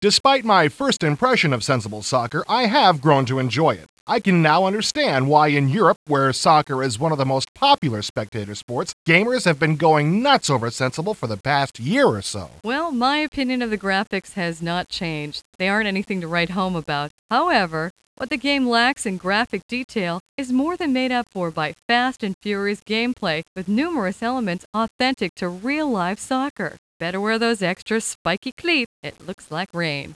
Despite my first impression of sensible soccer, I have grown to enjoy it. I can now understand why in Europe, where soccer is one of the most popular spectator sports, gamers have been going nuts over Sensible for the past year or so. Well, my opinion of the graphics has not changed. They aren't anything to write home about. However, what the game lacks in graphic detail is more than made up for by fast and furious gameplay with numerous elements authentic to real-life soccer. Better wear those extra spiky cleats. It looks like rain.